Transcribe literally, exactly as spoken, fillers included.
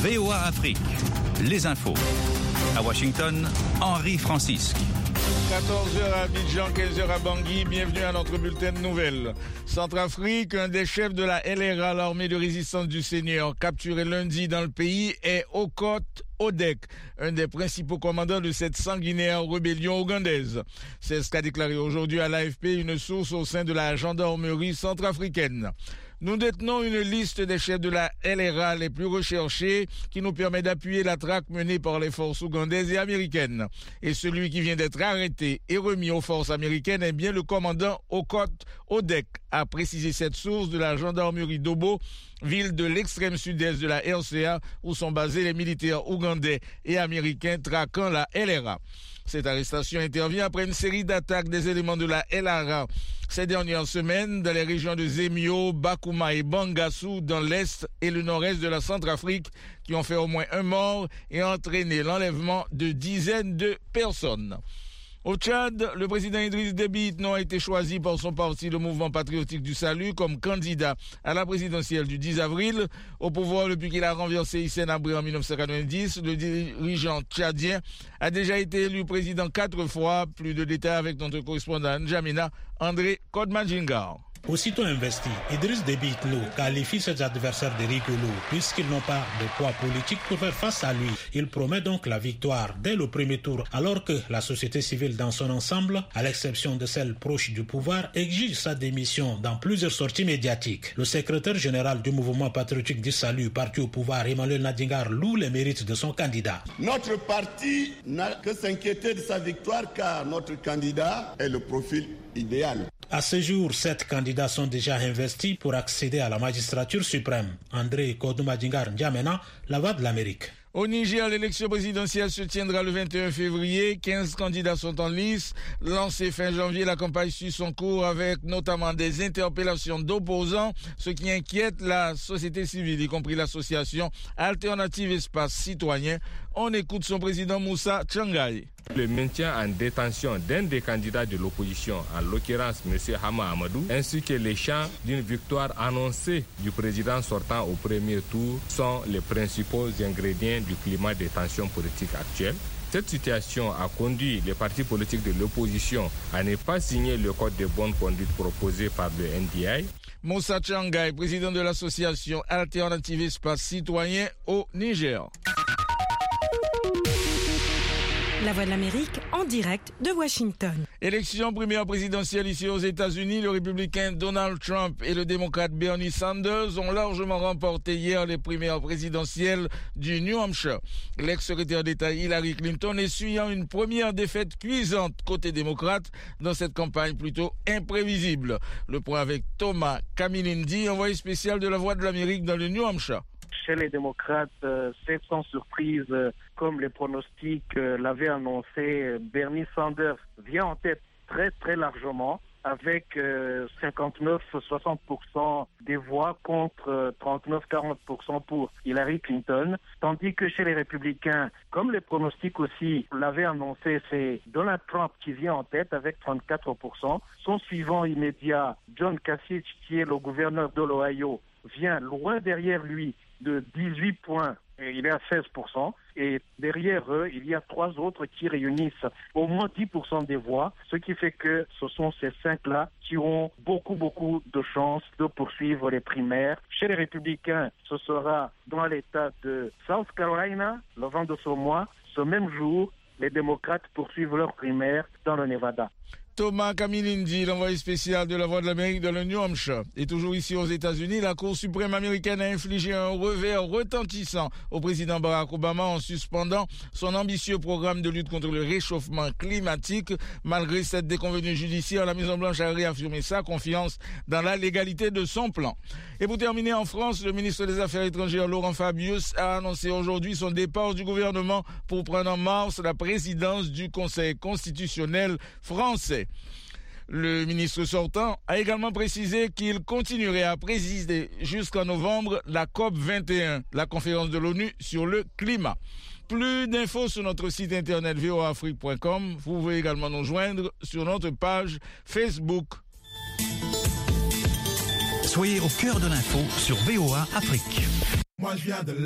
V O A Afrique, les infos. À Washington, Henri Francisque. quatorze heures à Abidjan, quinze heures à Bangui, bienvenue à notre bulletin de nouvelles. Centrafrique, un des chefs de la L R A, l'armée de résistance du Seigneur, capturé lundi dans le pays, est Okot Odek, un des principaux commandants de cette sanguinaire rébellion ougandaise. C'est ce qu'a déclaré aujourd'hui à l'A F P une source au sein de la gendarmerie centrafricaine. Nous détenons une liste des chefs de la L R A les plus recherchés qui nous permet d'appuyer la traque menée par les forces ougandaises et américaines. Et celui qui vient d'être arrêté et remis aux forces américaines est bien le commandant Okot Odek, a précisé cette source de la gendarmerie d'Obo, ville de l'extrême sud-est de la R C A où sont basés les militaires ougandais et américains traquant la L R A. Cette arrestation intervient après une série d'attaques des éléments de la L R A ces dernières semaines dans les régions de Zemio, Bakuma et Bangassou dans l'est et le nord-est de la Centrafrique qui ont fait au moins un mort et entraîné l'enlèvement de dizaines de personnes. Au Tchad, le président Idriss Déby Itno a été choisi par son parti, le Mouvement patriotique du salut, comme candidat à la présidentielle du dix avril. Au pouvoir depuis qu'il a renversé Hissène Habré en dix-neuf cent quatre-vingt-dix, le dirigeant tchadien a déjà été élu président quatre fois. Plus de détails avec notre correspondant N'Djamena, André Kodmajingar. Aussitôt investi, Idriss Déby Itno qualifie ses adversaires de rigolos puisqu'ils n'ont pas de poids politique pour faire face à lui. Il promet donc la victoire dès le premier tour, alors que la société civile dans son ensemble, à l'exception de celle proche du pouvoir, exige sa démission dans plusieurs sorties médiatiques. Le secrétaire général du Mouvement patriotique du salut, parti au pouvoir, Emmanuel Nadingar, loue les mérites de son candidat. Notre parti n'a que s'inquiéter de sa victoire car notre candidat est le profil idéal. À ce jour, sept candidats sont déjà investis pour accéder à la magistrature suprême. André Kodmajingar N'Djamena, la voix de l'Amérique. Au Niger, l'élection présidentielle se tiendra le vingt et un février. quinze candidats sont en lice. Lancée fin janvier, la campagne suit son cours avec notamment des interpellations d'opposants, ce qui inquiète la société civile, y compris l'association Alternative Espace Citoyen. On écoute son président Moussa Tchangaï. Le maintien en détention d'un des candidats de l'opposition, en l'occurrence M. Hama Amadou, ainsi que les chants d'une victoire annoncée du président sortant au premier tour sont les principaux ingrédients du climat de tension politique actuel. Cette situation a conduit les partis politiques de l'opposition à ne pas signer le code de bonne conduite proposé par le N D I. Moussa Tchangaï, président de l'association Alternative Espace Citoyen au Niger. La Voix de l'Amérique en direct de Washington. Élection primaire présidentielle ici aux États-Unis, le républicain Donald Trump et le démocrate Bernie Sanders ont largement remporté hier les primaires présidentielles du New Hampshire. L'ex-secrétaire d'État Hillary Clinton essuyant une première défaite cuisante côté démocrate dans cette campagne plutôt imprévisible. Le point avec Thomas Kamilindi, envoyé spécial de la Voix de l'Amérique dans le New Hampshire. Chez les démocrates, euh, c'est sans surprise, euh, comme les pronostics euh, l'avaient annoncé, euh, Bernie Sanders vient en tête très très largement avec euh, cinquante-neuf à soixante pour cent des voix contre euh, trente-neuf à quarante pour cent pour Hillary Clinton, tandis que chez les républicains, comme les pronostics aussi l'avaient annoncé, c'est Donald Trump qui vient en tête avec trente-quatre pour cent. Son suivant immédiat, John Kasich, qui est le gouverneur de l'Ohio, vient loin derrière lui de dix-huit points, et il est à seize pour cent, et derrière eux, il y a trois autres qui réunissent au moins dix pour cent des voix, ce qui fait que ce sont ces cinq-là qui ont beaucoup, beaucoup de chances de poursuivre les primaires. Chez les républicains, ce sera dans l'État de South Carolina, le vingt de ce mois. Ce même jour, les démocrates poursuivent leurs primaires dans le Nevada. Thomas Kamilindi, l'envoyé spécial de la Voix de l'Amérique dans le New Hampshire. Et toujours ici aux États-Unis, la Cour suprême américaine a infligé un revers retentissant au président Barack Obama en suspendant son ambitieux programme de lutte contre le réchauffement climatique. Malgré cette déconvenue judiciaire, la Maison-Blanche a réaffirmé sa confiance dans la légalité de son plan. Et pour terminer, en France, le ministre des Affaires étrangères Laurent Fabius a annoncé aujourd'hui son départ du gouvernement pour prendre en mars la présidence du Conseil constitutionnel français. Le ministre sortant a également précisé qu'il continuerait à présider jusqu'en novembre la C O P vingt et un, la conférence de l'ONU sur le climat. Plus d'infos sur notre site internet v o a afrique point com. Vous pouvez également nous joindre sur notre page Facebook. Soyez au cœur de l'info sur V O A Afrique. Moi, je viens de